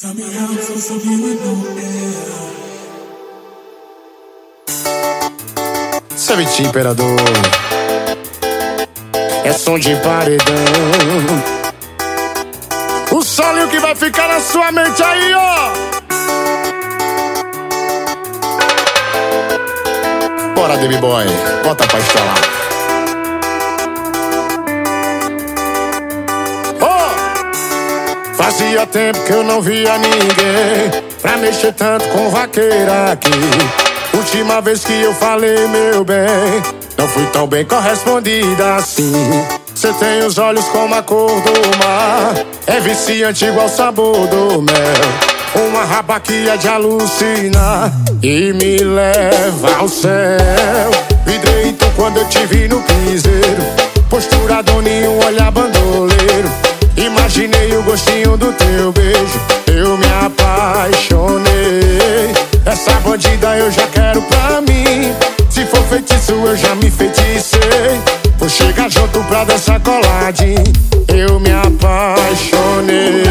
Tell me how I'm supposed to be with no air. Sabe, imperador, é som de paredão. O solo que vai ficar na sua mente aí, ó. Bora, Baby Boy, bota pra estralar. Fazia tempo que eu não via ninguém pra mexer tanto com vaqueira aqui. Última vez que eu falei, meu bem, não fui tão bem correspondida assim. Cê tem os olhos como a cor do mar, é viciante igual o sabor do mel. Uma raba que é de alucinar e me leva ao céu. Vidrei tu quando eu te vi no piseiro, postura doninho, olhar bandoleiro. Imaginei o gostinho do teu beijo, eu me apaixonei. Essa bandida eu já quero pra mim, se for feitiço eu já me feticei. Vou chegar junto pra dançar coladinho, eu me apaixonei.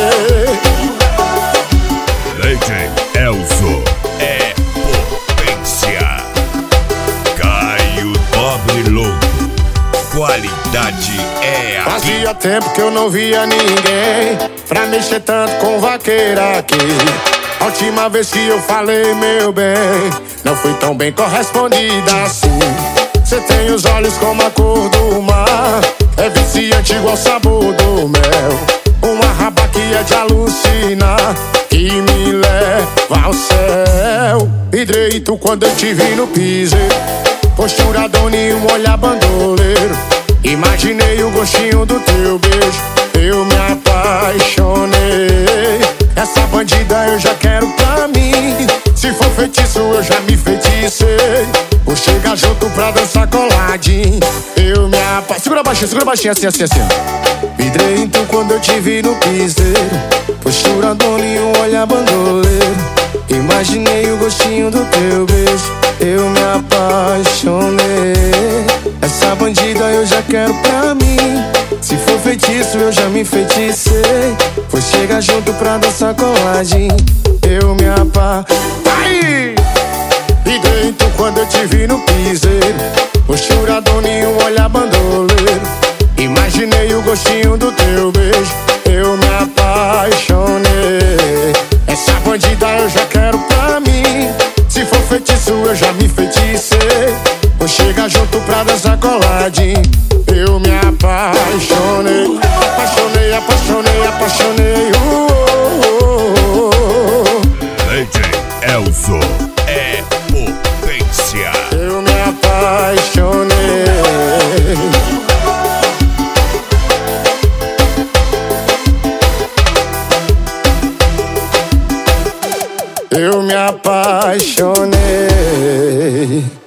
DJ Elzo é potência. Caio Dobre Louco, qualidade é aqui. Fazia tempo que eu não via ninguém pra mexer tanto com vaqueira aqui. A última vez que eu falei, meu bem, não fui tão bem correspondida assim. Cê tem os olhos como a cor do mar, é viciante igual o sabor do mel. Uma raba que é de alucinar e me leva ao céu. Vidrei tu quando eu te vi no piseiro, postura doninho, olhar bandoleiro. Imaginei o gostinho do teu beijo, eu me apaixonei. Essa bandida eu já quero pra mim, se for feitiço eu já me feticei. Vou chegar junto pra dançar coladinho, eu me apaixonei. Segura baixinho, assim, assim, assim. Vidrei em tu quando eu te vi no piseiro, postura doninho, olhar bandoleiro. Imaginei o gostinho do teu beijo, eu me apaixonei. Essa bandida eu já quero pra mim, se for feitiço eu já me feticei. Vou chegar junto pra dançar coladinho, eu me apaixonei. Vidrei tu quando eu te vi no piseiro, postura doninho, olhar bandoleiro. Imaginei o gostinho do teu beijo, eu me apaixonei. Essa bandida eu já quero pra mim, se for feitiço eu já me feticei. Vou chegar junto pra dançar coladinho, eu me apaixonei. Apaixonei, apaixonei, apaixonei. DJ Elzo é potência. Eu me apaixonei. Eu me apaixonei.